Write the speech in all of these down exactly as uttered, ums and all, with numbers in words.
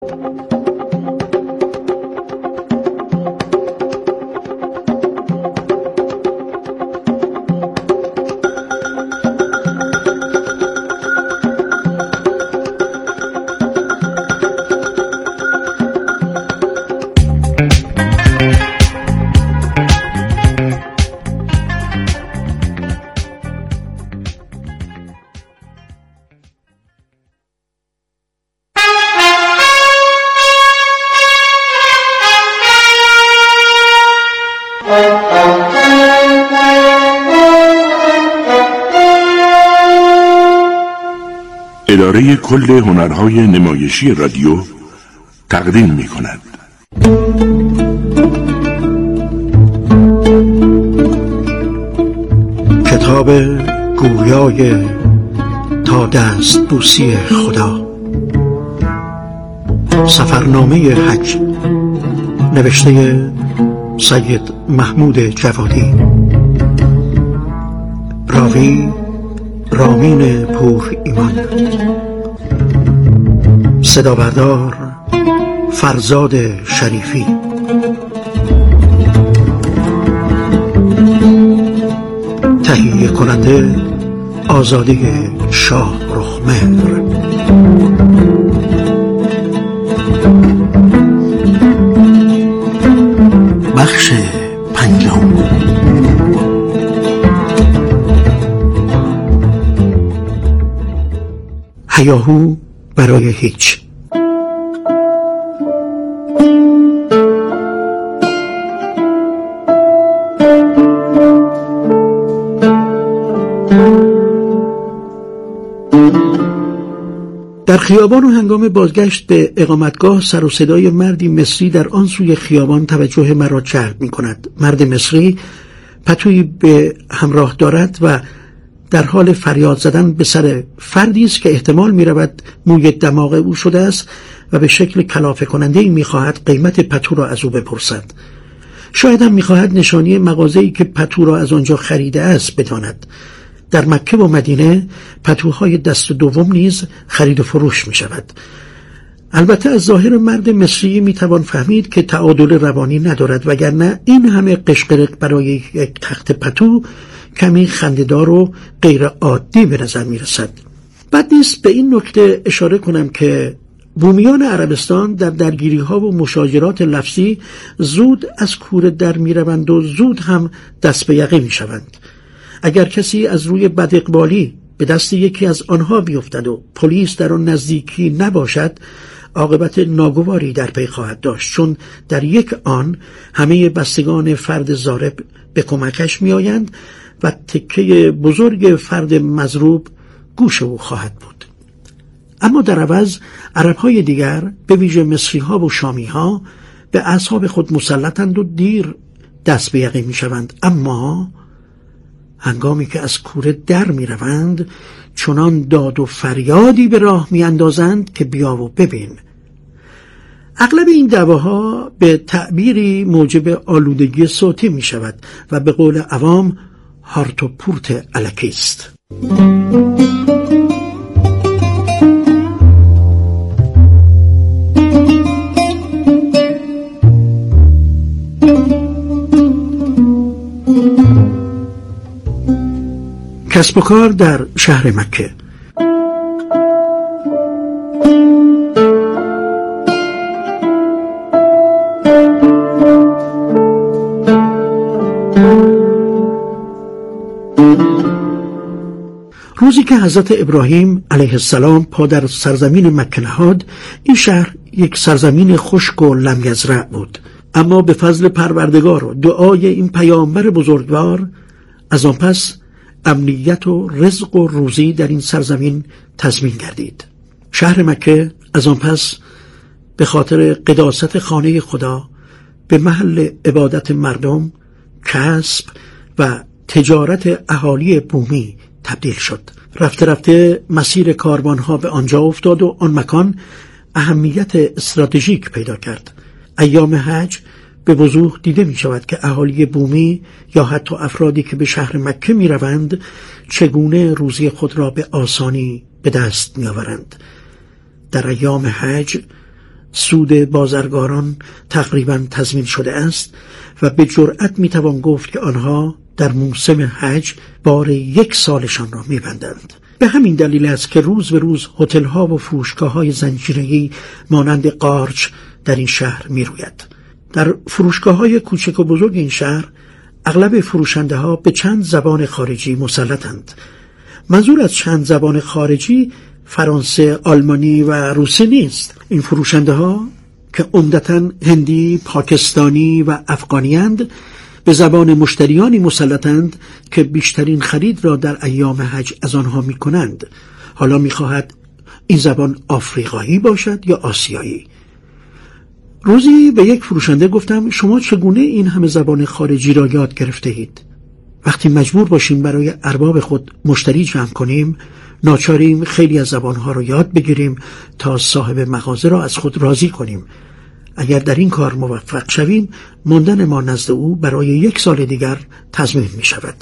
اداره کل هنرهای نمایشی رادیو تقدیم می کند. کتاب گویای تا دست بوسی خدا، سفرنامه حج، نوشته سید محمود جوادی، راوی رامین پور ایمان، صدا بردار فرزاد شریفی، تهیه کننده آزاده شاه رخمهر. بخش پنجم. هیاهو برای هیچ. در خیابان و هنگام بازگشت به اقامتگاه سر و صدای مردی مصری در آن سوی خیابان توجه مرا جلب می کند. مرد مصری پتویی به همراه دارد و در حال فریاد زدن به سر فردی است که احتمال می رود موی دماغ او شده است و به شکل کلافه کننده‌ای می خواهد قیمت پتو را از او بپرسد. شاید هم می خواهد نشانی مغازه‌ای که پتو را از آنجا خریده است بداند. در مکه و مدینه پتوهای دست دوم نیز خرید و فروش می شود. البته از ظاهر مرد مصری می توان فهمید که تعادل روانی ندارد، وگرنه این همه قشقرق برای یک تخت پتو کمی خنده‌دار و غیر عادی به نظر می رسد. بد نیست به این نکته اشاره کنم که بومیان عربستان در درگیری ها و مشاجرات لفظی زود از کوره در می روند و زود هم دست به یقه می شوند. اگر کسی از روی بداقبالی به دست یکی از آنها بیفتد و پلیس در آن نزدیکی نباشد، عاقبت ناگواری در پی خواهد داشت، چون در یک آن همه بستگان فرد ضارب به کمکش می آیند و تکه بزرگ فرد مضروب گوش او خواهد بود. اما در عوض عربهای دیگر به ویژه مصری‌ها و شامی‌ها به اعصاب خود مسلطند و دیر دست به یقه می شوند، اما هنگامی که از کوره در می روند چنان داد و فریادی به راه می اندازند که بیا و ببین. اغلب این دعواها به تعبیری موجب آلودگی صوتی می شود و به قول عوام هارت و پورت الکی است. کسب و کار در شهر مکه. روزی که حضرت ابراهیم علیه السلام پا در سرزمین مکه نهاد، این شهر یک سرزمین خشک و لمیزرع بود، اما به فضل پروردگار و دعای این پیامبر بزرگوار از آن پس امنیت و رزق و روزی در این سرزمین تضمین گردید. شهر مکه از آن پس به خاطر قداست خانه خدا به محل عبادت مردم، کسب و تجارت اهالی بومی تبدیل شد. رفته رفته مسیر کاروانها به آنجا افتاد و آن مکان اهمیت استراتژیک پیدا کرد. ایام حج به وضوح دیده می شود که اهالی بومی یا حتی افرادی که به شهر مکه می روند چگونه روزی خود را به آسانی به دست می آورند. در ایام حج سود بازرگاران تقریباً تضمین شده است و به جرأت میتوان گفت که آنها در موسم حج بار یک سالشان را میبندند. به همین دلیل است که روز به روز هتل‌ها و فروشگاه‌های زنجیره‌ای مانند قارچ در این شهر میروید. در فروشگاه‌های کوچک و بزرگ این شهر اغلب فروشنده‌ها به چند زبان خارجی مسلطند. منظور از چند زبان خارجی فرانسه، آلمانی و روسی نیست. این فروشنده‌ها که عمدتاً هندی، پاکستانی و افغانی‌اند به زبان مشتریانی مسلطند که بیشترین خرید را در ایام حج از آنها می‌کنند. حالا می‌خواهد این زبان آفریقایی باشد یا آسیایی. روزی به یک فروشنده گفتم شما چگونه این همه زبان خارجی را یاد گرفته اید؟ وقتی مجبور باشیم برای ارباب خود مشتری جمع کنیم، ناچاریم خیلی از زبانها را یاد بگیریم تا صاحب مغازه را از خود راضی کنیم. اگر در این کار موفق شویم، ماندن ما نزد او برای یک سال دیگر تضمین می شود.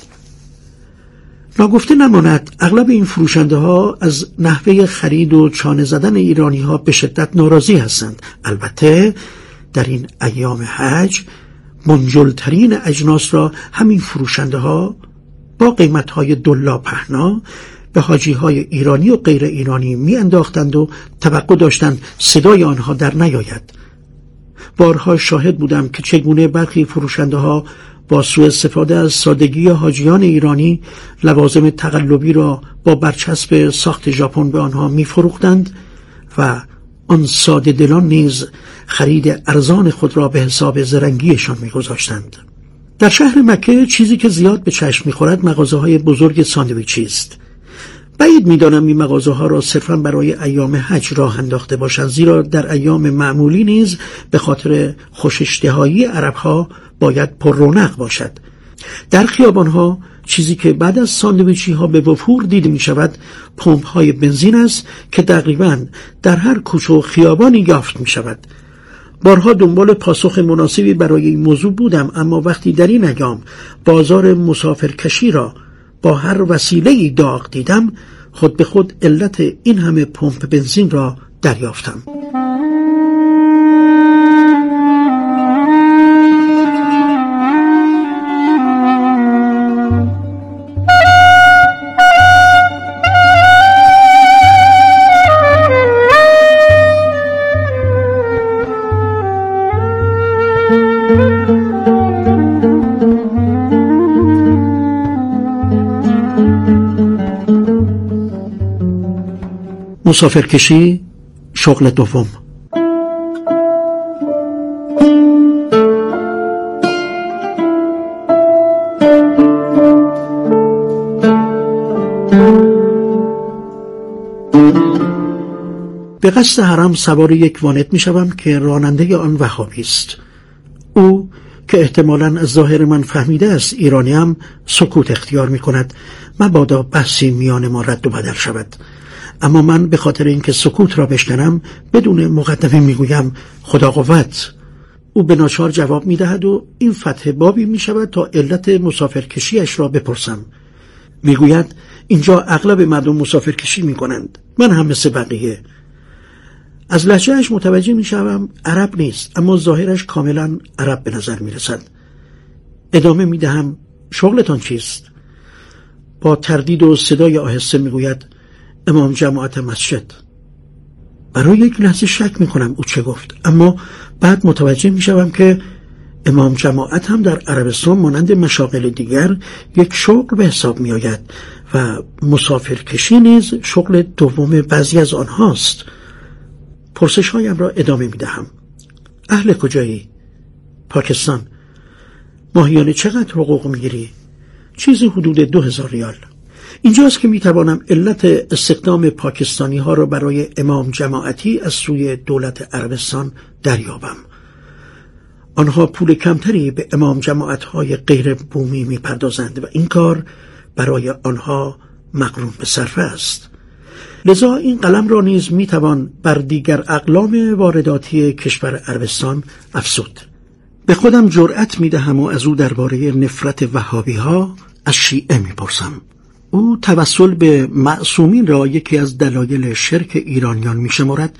ناگفته نماند اغلب این فروشنده ها از نحوه خرید و چانه زدن ایرانی ها به شدت ناراضی هستند. البته در این ایام حج منجلترین اجناس را همین فروشنده ها با قیمت های دلا پهنا به حاجی های ایرانی و غیر ایرانی می انداختند و توقع داشتند صدای آنها در نیاید. بارها شاهد بودم که چگونه برخی فروشنده ها با سوء استفاده از سادگی حاجیان ایرانی لوازم تقلبی را با برچسب ساخت ژاپن به آنها می فروختند و آن ساده دلان نیز خرید ارزان خود را به حساب زرنگیشان می گذاشتند. در شهر مکه چیزی که زیاد به چشم می خورد مغازه های بزرگ ساندویچی است. بعید می‌دانم این مغازه ها را صرفاً برای ایام حج راه انداخته باشند، زیرا در ایام معمولی نیز به خاطر خوش اشتهایی عرب‌ها باید پر رونق باشد. در خیابان‌ها چیزی که بعد از ساندویچی ها به وفور دیده می شود پمپ های بنزین است که تقریباً در هر کوچه و خیابانی یافت می شود. بارها دنبال پاسخ مناسبی برای این موضوع بودم، اما وقتی در این ایام بازار مسافرکشی را با هر وسیله‌ای داغ دیدم، خود به خود علت این همه پمپ بنزین را دریافتم. مسافرکشی شغل دوم. به قصد حرم سوار یک وانت می شوم که راننده آن وهابی است. او که احتمالاً از ظاهر من فهمیده است ایرانیم سکوت اختیار می کند مبادا بحثی میان ما رد و بدل شود. اما من به خاطر اینکه سکوت را بشکنم بدون مقدمه میگویم خدا قوت. او به ناچار جواب میدهد و این فتح بابی میشود تا علت مسافرکشیش را بپرسم. میگوید اینجا اغلب مردم مسافرکشی میکنند، من هم مثل بقیه. از لهجه‌اش متوجه میشوم عرب نیست، اما ظاهرش کاملا عرب به نظر میرسد. ادامه میدهم شغلتان چیست؟ با تردید و صدای آهسته میگوید امام جماعت مسجد. برای یک لحظه شک میکنم او چه گفت، اما بعد متوجه میشوم که امام جماعت هم در عربستان مانند مشاغل دیگر یک شغل به حساب میآید و مسافرکشی نیز شغل دوم بعضی از آنهاست. پرسش هایم را ادامه میدهم. اهل کجایی؟ پاکستان. ماهیانه چقدر حقوق میگیری؟ چیزی حدود دو هزار ریال. اینجاست که میتوانم علت استخدام پاکستانی ها را برای امام جماعتی از سوی دولت عربستان دریابم. آنها پول کمتری به امام جماعت های غیر بومی میپردازند و این کار برای آنها مقرون به صرفه است. لذا این قلم را نیز میتوان بر دیگر اقلام وارداتی کشور عربستان افزود. به خودم جرأت میدهم و از او درباره نفرت وهابی ها از شیعه میپرسم. او توسل به معصومین را یکی از دلایل شرک ایرانیان میشمارد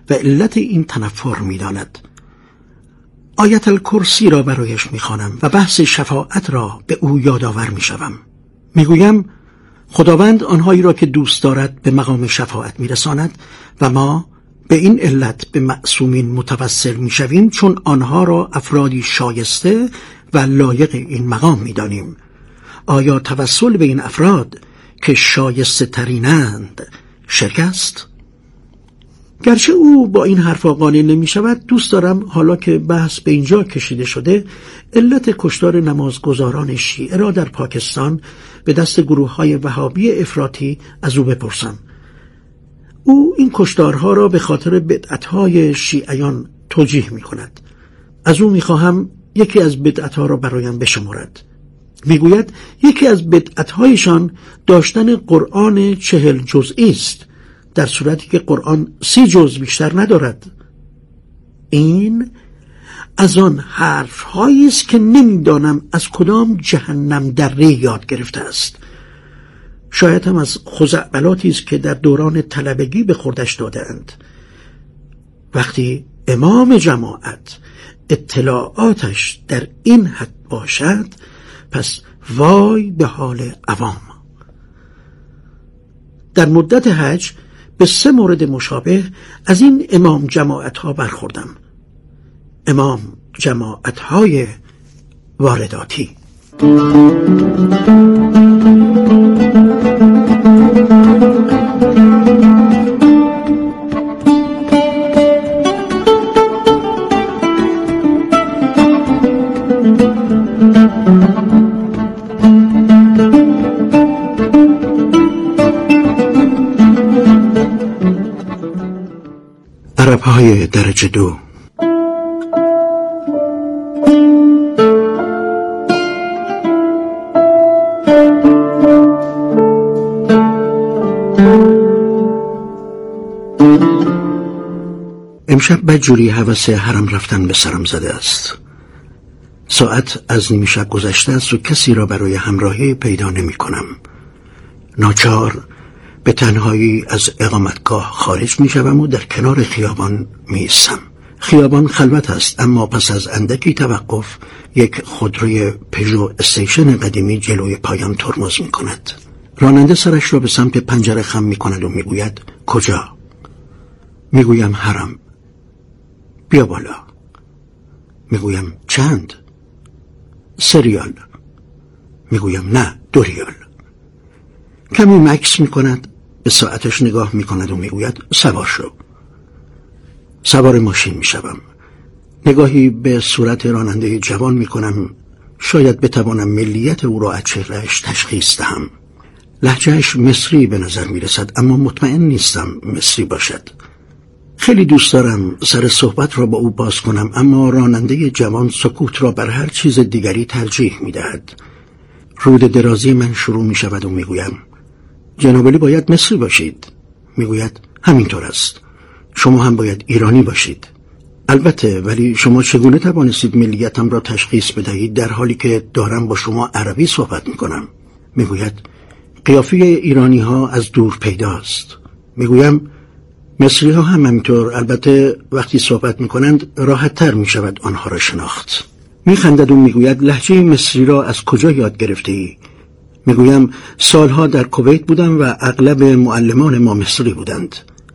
و علت این تنفر می‌داند. آیت الکرسی را برایش می‌خوانم و بحث شفاعت را به او یادآور می‌شوم. می‌گویم خداوند آنهایی را که دوست دارد به مقام شفاعت می‌رساند و ما به این علت به معصومین متوسل می‌شویم، چون آنها را افرادی شایسته و لایق این مقام می‌دانیم. آیا توسل به این افراد که شایسته ترینند شرک است؟ گرچه او با این حرفا قانع نمی شود، دوست دارم حالا که بحث به اینجا کشیده شده علت کشتار نمازگزاران شیعه را در پاکستان به دست گروه های وهابی افراطی از او بپرسم. او این کشتارها را به خاطر بدعتهای شیعیان توجیه می کند. از او می خواهم یکی از بدعتها را برایم بشمارد. میگوید یکی از بدعتهایشان داشتن قرآن چهل جزئی است، در صورتی که قرآن سی جزء بیشتر ندارد. این از آن حرف‌هایی است که نمیدانم از کدام جهنم دره یاد گرفته است. شاید هم از خزعبلاتی است که در دوران طلبگی به خوردش داده‌اند. وقتی امام جماعت اطلاعاتش در این حد باشد، پس وای به حال عوام. در مدت حج به سه مورد مشابه از این امام جماعت ها برخوردم. امام جماعت های وارداتی. عرب‌های درجه دو. امشب بدجوری هوس حرم رفتن به سرم زده است. ساعت از نیمه شب گذشته است و کسی را برای همراهی پیدا نمی کنم. ناچار به تنهایی از اقامتگاه خارج می شوم و در کنار خیابان می ایستم. خیابان خلوت است، اما پس از اندکی توقف یک خودروی پژو استیشن قدیمی جلوی پایم ترمز می کند. راننده سرش را به سمت پنجره خم می کند و می گوید کجا؟ می گویم حرم. بیا بالا. می گویم چند؟ سه ریال. می گویم نه، دو ریال. کمی مکس می کند، به ساعتش نگاه می کند و می گوید سوار شو. سوار ماشین می شوم. نگاهی به صورت راننده جوان می کنم. شاید بتوانم ملیت او را از چهرهش تشخیص دهم. لهجهش مصری به نظر می رسد، اما مطمئن نیستم مصری باشد. خیلی دوست دارم سر صحبت را با او باز کنم، اما راننده جوان سکوت را بر هر چیز دیگری ترجیح می دهد. رود درازی من شروع می شود و می گویم جناب علی باید مصری باشید. می گوید همینطور است. شما هم باید ایرانی باشید. البته، ولی شما چگونه توانستید ملیتم را تشخیص بدهید در حالی که دارم با شما عربی صحبت می کنم؟ می گوید قیافه ایرانی ها از دور پیداست. می گویم مصری ها هم همینطور، البته وقتی صحبت می کنند راحت تر می شود آنها را شناخت. می خندد و می گوید لهجه مصری را از کجا یاد گرفته ای؟ می گویم سالها در کویت بودم و اغلب معلمان ما مصری بودند.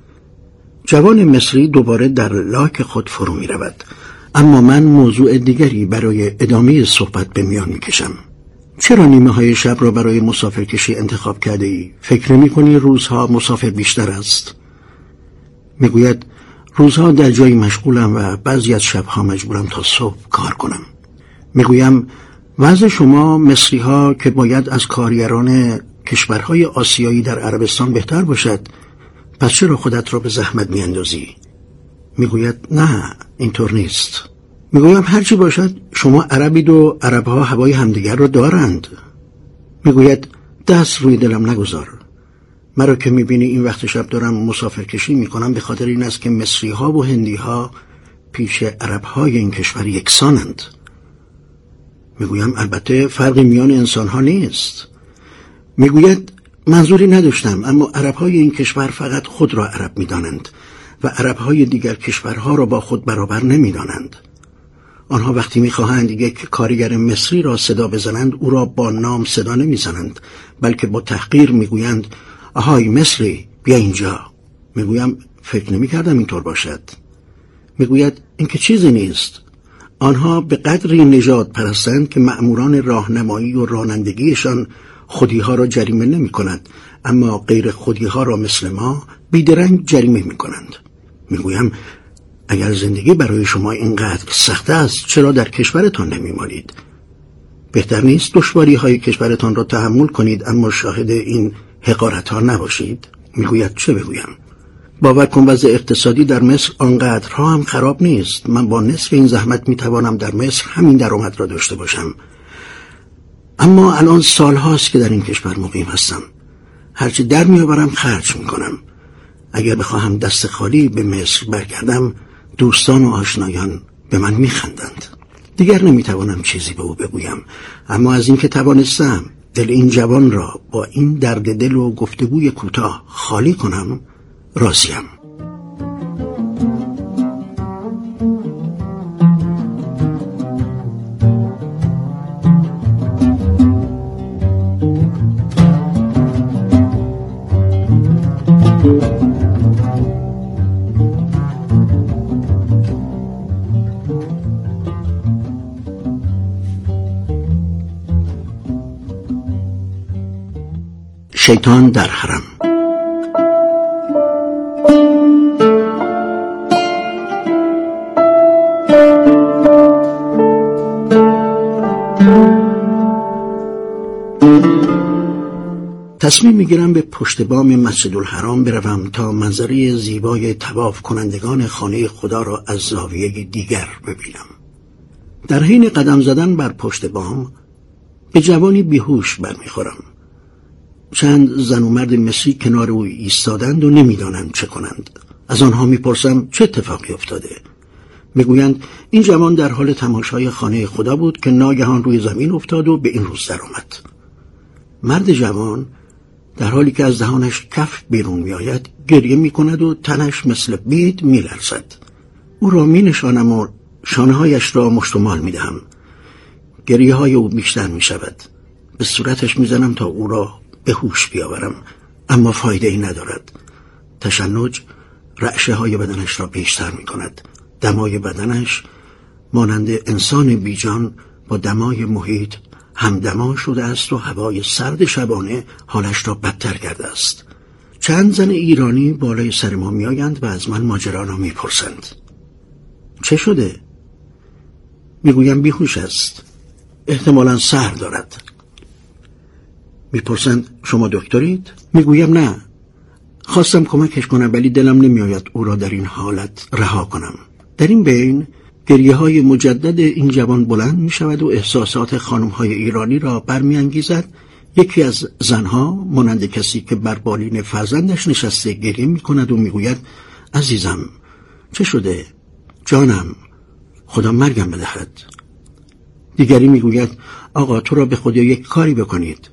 جوان مصری دوباره در لاک خود فرو می رود، اما من موضوع دیگری برای ادامه صحبت به میان می کشم. چرا نیمه های شب را برای مسافرکشی انتخاب کرده ای؟ فکر نمی کنی روزها مسافر بیشتر است؟ می گوید روزها در جایی مشغولم و بعضی از شبها مجبورم تا صبح کار کنم. می گویم وضع شما مصری ها که باید از کارگران کشورهای آسیایی در عربستان بهتر باشد، پس چرا خودت را به زحمت می اندازی؟ می گوید نه، اینطور نیست. می گویم هرچی باشد شما عربید و عربها هوای همدیگر را دارند. می گوید دست روی دلم نگذار. مرا که می بینی این وقت شب دارم مسافر کشی می کنم به خاطر این است که مصری ها و هندی ها پیش عرب های این کشور یکسانند. می گویم البته فرقی میان انسان ها نیست. می گوید منظوری نداشتم، اما عرب های این کشور فقط خود را عرب می دانند و عربهای دیگر کشورها را با خود برابر نمی‌دانند. آنها وقتی می‌خواهند یک کارگر مصری را صدا بزنند او را با نام صدا نمی‌زنند، بلکه با تحقیر می‌گویند آهای مصری بیا اینجا. می‌گویم فکر نمی‌کردم اینطور باشد. می‌گوید این که چیزی نیست. آنها به قدری نژاد پرستند که مأموران راهنمایی و رانندگیشان خودی‌ها را جریمه نمی‌کنند، اما غیر خودی‌ها را مثل ما بیدرنگ جریمه می‌کنند. می‌گویم اگر زندگی برای شما اینقدر سخت است چرا در کشورتان نمی‌مانید؟ بهتر نیست دشواری‌های کشورتان را تحمل کنید اما شاهد این حقارت‌ها نباشید؟ می‌گوید چه بگویم؟ باور کن وضع اقتصادی در مصر آنقدرها هم خراب نیست. من با نصف این زحمت می‌توانم در مصر همین درآمد را داشته باشم. اما الان سال‌هاست که در این کشور مقیم هستم. هرچی در می‌آورم خرج می‌کنم. اگر بخواهم دست خالی به مصر برگردم دوستان و آشنایان به من می‌خندند. دیگر نمی‌توانم چیزی به او بگویم، اما از اینکه توانستم دل این جوان را با این درد دل و گفتگوی کوتاه خالی کنم راضیم. شیطان در حرم. تصمیم میگیرم به پشت بام مسجد الحرام بروم تا منظره زیبای طواف کنندگان خانه خدا را از زاویه دیگر ببینم. در حین قدم زدن بر پشت بام به جوانی بیهوش برمیخورم. چند زن و مرد مصری کنار او ایستادند و نمیدانند چه کنند. از آنها میپرسم چه اتفاقی افتاده. میگویند این جوان در حال تماشای خانه خدا بود که ناگهان روی زمین افتاد و به این روز در آمد. مرد جوان در حالی که از دهانش کف بیرون میآید گریه میکند و تنش مثل بید میلرزد. او را مینشانم و شانه‌هایش را مشت و مال میدهم. گریه های او بیشتر میشود. به صورتش میزنم تا او را به هوش بیاورم، اما فایده ای ندارد. تشنج رعشه های بدنش را بیشتر می کند. دمای بدنش مانند انسان بیجان با دمای محیط همدما شده است و هوای سرد شبانه حالش را بدتر کرده است. چند زن ایرانی بالای سر ما می آیند و از من ماجرا را می پرسند. چه شده؟ میگویم بیهوش است. احتمالاً سر دارد. میپرسند شما دکترید؟ میگویم نه. خواستم کمکش کنم ولی دلم نمیآید او را در این حالت رها کنم. در این بین گریه های مجدد این جوان بلند می شود و احساسات خانم های ایرانی را برمی انگیزد. یکی از زنها مانند کسی که بر بالین فرزندش نشسته گریه می کند و میگوید عزیزم چه شده؟ جانم خدا مرگم بدهد. دیگری میگوید آقا تو را به خدا یک کاری بکنید.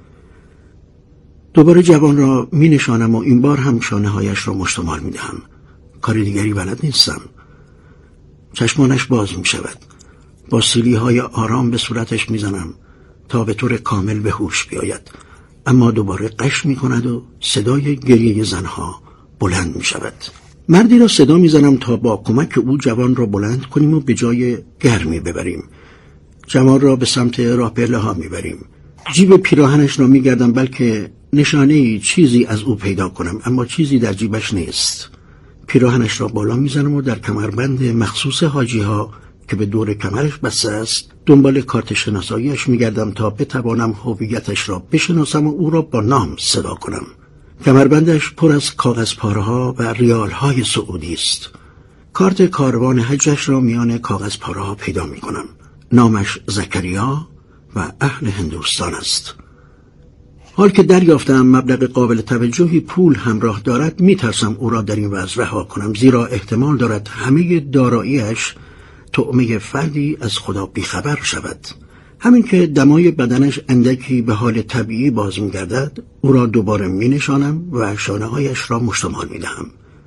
دوباره جوان را می نشانم و این بار هم شانه هایش را مشت و مال می دهم. کار دیگری بلد نیستم. چشمانش باز می شود. با سیلی های آرام به صورتش می زنم تا به طور کامل به هوش بیاید، اما دوباره قش می کند و صدای گریه زنها بلند می شود. مردی را صدا می زنم تا با کمک او جوان را بلند کنیم و به جای گرمی ببریم. جوان را به سمت راه پله ها می بریم. جیب پیراهنش را می گردم بلکه نشانه چیزی از او پیدا کنم، اما چیزی در جیبش نیست. پیراهنش را بالا میزنم و در کمربند مخصوص حاجی ها که به دور کمرش بسته است دنبال کارت شناساییش میگردم تا بتوانم هویتش را بشناسم و او را با نام صدا کنم. کمربندش پر از کاغذ پاره ها و ریال های سعودی است. کارت کاروان حجش را میان کاغذ پاره ها پیدا می کنم. نامش زکریا و اهل هندوستان است. حال که دریافتم مبلغ قابل توجهی پول همراه دارد میترسم او را در این وضع رها کنم، زیرا احتمال دارد همه داراییش طعمه فردی از خدا بیخبر شود. همین که دمای بدنش اندکی به حال طبیعی باز می‌گردد او را دوباره می‌نشانم و شانه‌هایش را مشت و مال می‌دهم.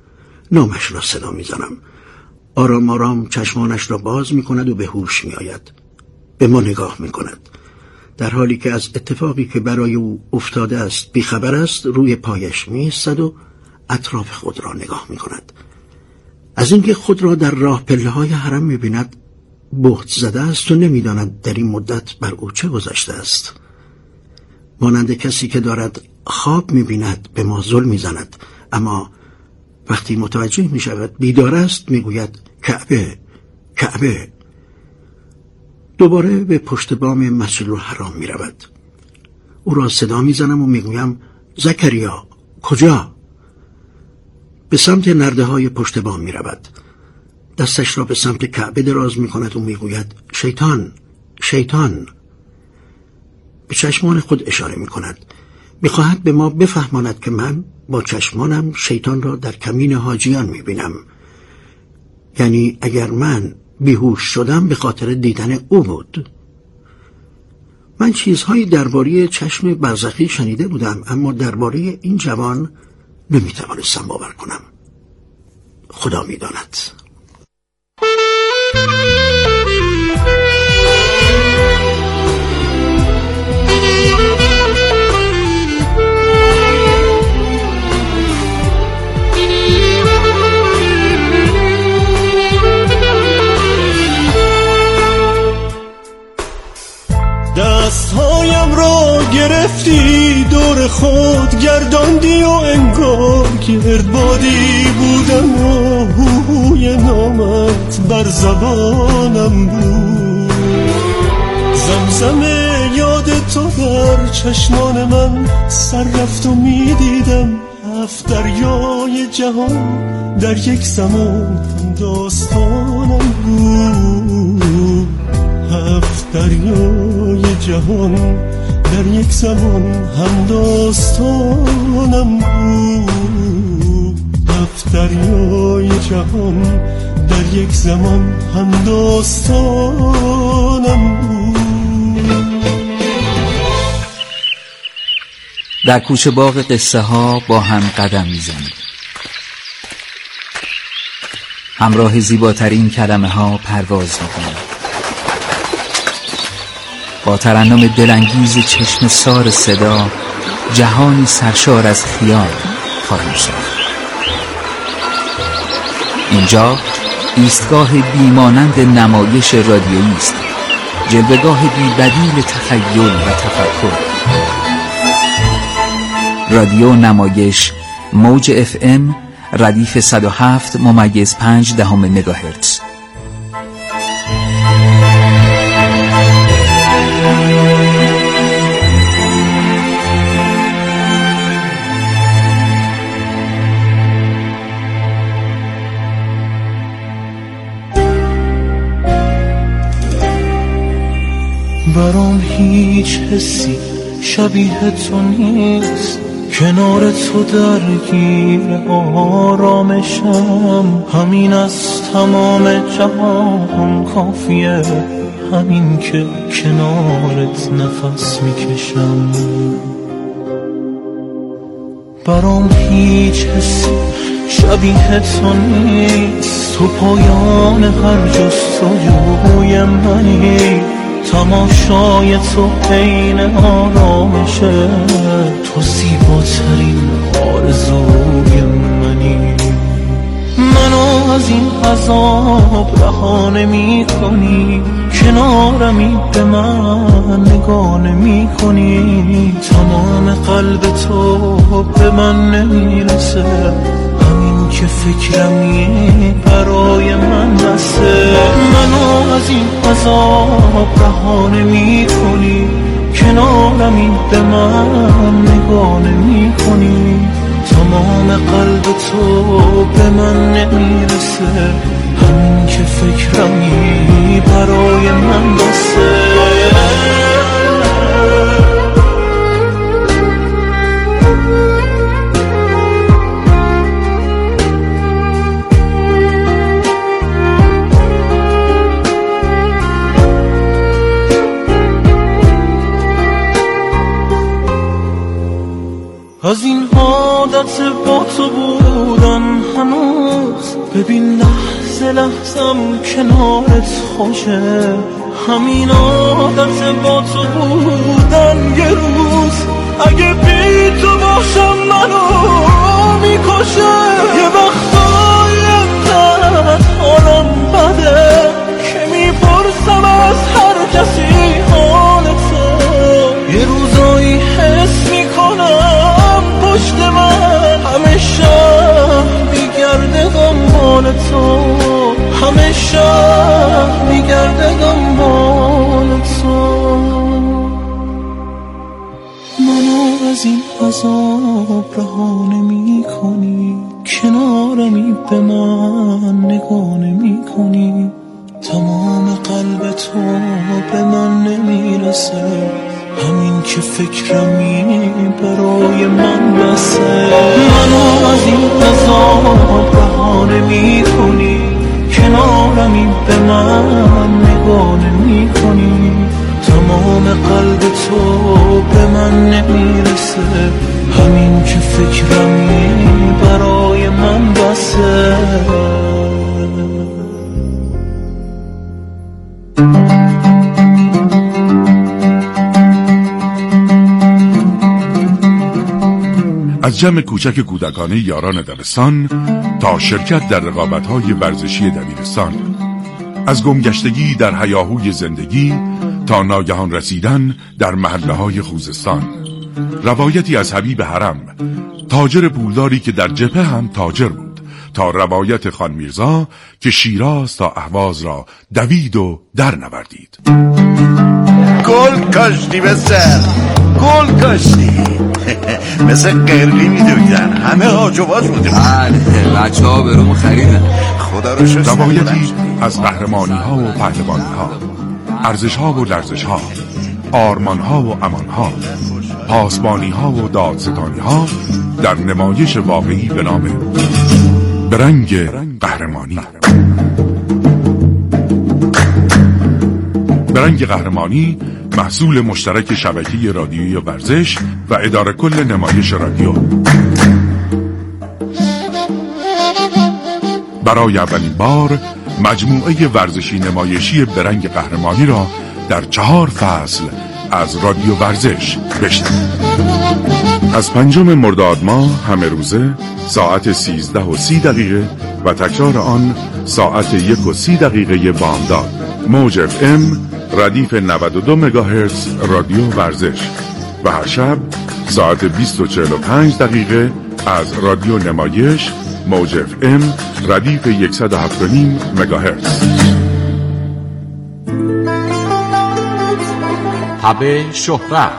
نامش را صدا میزنم. آرام آرام چشمانش را باز میکند و به هوش میآید. به ما نگاه میکند، در حالی که از اتفاقی که برای او افتاده است بیخبر است. روی پایش میایستد و اطراف خود را نگاه میکند. از اینکه خود را در راه پله های حرم میبیند بهت زده است و نمیداند در این مدت بر او چه گذشته است. مانند کسی که دارد خواب میبیند به ما ظلم میزند، اما وقتی متوجه میشود بیدار است میگوید کعبه، کعبه. دوباره به پشت بام مسجد الحرام میرود. او را صدا میزنم و میگویم زکریا کجا؟ به سمت نرده های پشت بام میرود. دستش را به سمت کعبه دراز میکند و میگوید شیطان، شیطان. به چشمان خود اشاره میکند. میخواهد به ما بفهماند که من با چشمانم شیطان را در کمین حاجیان میبینم. یعنی اگر من بیهوش شدم به خاطر دیدن او بود. من چیزهایی درباره چشم برزخی شنیده بودم، اما درباره این جوان نمیتوانستم باور کنم. خدا میداند. دستهایم را گرفتی دور خود گرداندی و انگار گردبادی بودم و هوی نامت بر زبانم بود. زمزم یاد تو در چشمان من سر رفت و می دیدم هفت دریای جهان در یک زمان داستانم بود. هفت دریای جهان در یک زمان هم داستانم بود. هفت دریای جهان در یک زمان هم داستانم بود. در کوچه باغ قصه ها با هم قدم میزنیم. همراه زیباترین کلمه ها پرواز میکنیم. با ترنم دلانگیز چشم سار صدا جهانی سرشار از خیال خواهیم شد. اینجا ایستگاه بیمانند نمایش رادیویی است، جلوه‌گاه بی‌بدیل تخیل و تفکر. رادیو نمایش موج اف ام ردیف صد و هفت ممیز پنج دهم مگاهرتز. برام هیچ حسی شبیه تو نیست، کنار تو درگیر آرامشم. همین از تمام جهان کافیه، همین که کنارت نفس میکشم. برام هیچ حسی شبیه تو نیست، تو پایان هر جستجوی منی. تماشای تو عین آرامشه، تو زیباترین آرزوی منی. منو از این عذاب رها نمی کنی، کنارمی به من نگاه نمی کنی. تمام قلب تو به من نمیرسه، همین که فکرمی برای من بسه. منو از این عذاب رها نمی کنی، کنارمی به من نگاه نمی کنی. تمام قلب تو به من نمیرسه، همین که فکرمی برای من بسه. از این عادت با تو بودن هنوز ببین لحظه لحظم کنارت خوشه، همین عادت با تو بودن یه روز اگه بی تو باشم منو میکشه. یه وقتای انقدر حالم بده که میپرسم از هر کسی حالته، یه روزایی حس میکنم پشت من همه شهر میگرده دنبال تو، همه شهر میگرده دنبال تو. منو از این عذاب رها نمی کنی، کنارمی به من نگاه نمی کنی، تمام قلب تو به من نمیرسه، همین که فکرمی برای من بسه. منو از این عذاب رها نمی کنی، کنارمی به من نگاه نمی کنی، تمام قلب تو به من نمیرسه، همین که فکرمی برای من بسه. از جمع کوچک کودکانه یاران دبستان تا شرکت در رقابت‌های ورزشی دبیرستان، از گمگشتگی در هیاهوی زندگی تا ناگهان رسیدن در محله‌های خوزستان، روایتی از حبیب حرم، تاجر پولداری که در جبهه هم تاجر بود، تا روایت خان میرزا که شیراز تا اهواز را دوید و در نوردید. گل کاشتی بسر، گل کاشتی مثل قرقی میدویدن، همه آجوباج بودیم. بله بچه ها بروم خریدن. خدا رو شد. روایتی از قهرمانی ها و پهلوانی ها، ارزش ها و لرزش ها، آرمان ها و امان ها، پاسبانی ها و دادستانی ها در نمایش واقعی به نام برنگ قهرمانی. برنگ قهرمانی محصول مشترک شبکه رادیویی ورزش و اداره کل نمایش رادیو. برای اولین بار مجموعه ورزشی نمایشی برنگ قهرمانی را در چهار فصل از رادیو ورزش بشنوید. از پنجم مرداد ماه همه روزه ساعت سیزده و سی دقیقه و تکرار آن ساعت یک و سی دقیقه بامداد. موج اف ام ردیف نود و دو مگاهرتز رادیو ورزش و هر شب ساعت بیست و چهل و پنج دقیقه از رادیو نمایش موج اف ام ردیف صد و هفت و نیم مگاهرتز. حب شهرت.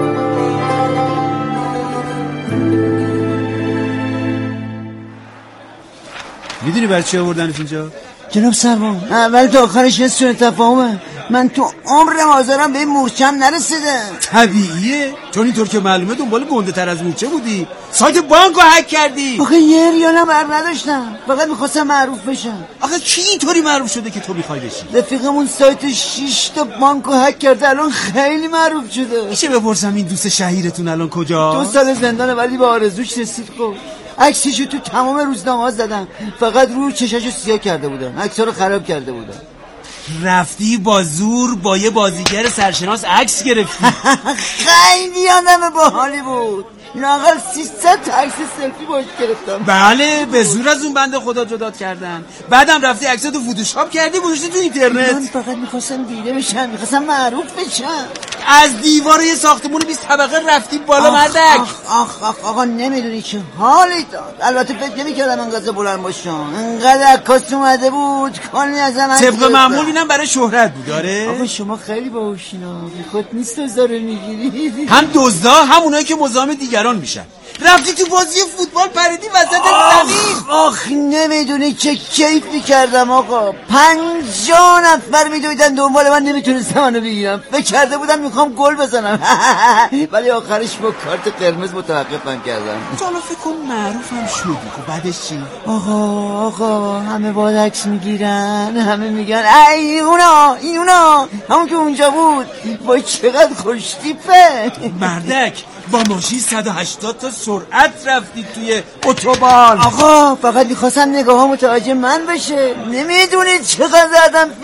میدونی برای چی آوردنت اینجا؟ جناب سروان اول تا آخرش یه سوء تفاهمه. من تو عمرم حاضرم به این مورچم نرسیدم. طبیعیه، چون اینطور که معلومه دنبال گنده تر از مورچه بودی. سایت بانکو هک کردی. آخه یه ریالم بر نداشتم، فقط میخواستم معروف بشم. آخه کی اینطوری معروف شده که تو میخوای بشی؟ رفیقمون سایت شش تا بانکو هک کرده، الان خیلی معروف شده. میشه بپرسم این دوست شهیرتون الان کجا؟ دو سال زندانه ولی به آرزوش رسید. خب عکسشو تو تمام روزنامه‌ها زدن، فقط رو چشاشو سیاه کرده بودن، عکس‌ها رو خراب کرده بودن. رفتی با زور با یه بازیگر سرشناس عکس گرفتی؟ خیلی آدم باحالی بود، لااقل سیصد تا عکس سلفی باش گرفتم. بله به زور از اون بنده خدا جدات کردن. بعدم رفتی عکساتو تو فوتوشاپ کردی گذاشتی تو اینترنت. من فقط میخواستم دیده بشم، میخواستم معروف بشم. از دیوار یه ساختمون بیست طبقه رفتی بالا مردک. آخ آخ آخ آقا نمیدونی چه حالی داد. البته فکر نمی‌کردم انقدر بلند باشم، انقدر عکاس اومده بود کلی از من. طبق معمول اینم برای شهرت بود. داره آقا شما خیلی باهوشینا، خود نیست دزداره میگیری. هم دزدا هم اونایی که مزاحم دیگران میشن. رفتی تو بازی فوتبال پریدی وسط زمین. آخ نمیدونی چه کیف میکردم آقا. پنجاه نفر میدویدن دنبال من، نمیتونستم منو بگیرم. فکر کرده بودم میخوام گل بزنم ولی آخرش با کارت قرمز متوقفم کردم. حالا فکر کن معروفم شدی، خب بعدش چی؟ آقا آقا همه با عکس میگیرن، همه میگن ای اونا اینا همون که اونجا بود. وای چقدر خوشتیپه مردک با ماشین صد و هشتاد تا سرعت رفتید توی اتوبان. آقا فقط میخواستم نگاه ها متوجه من بشه. نمیدونید چقدر آدم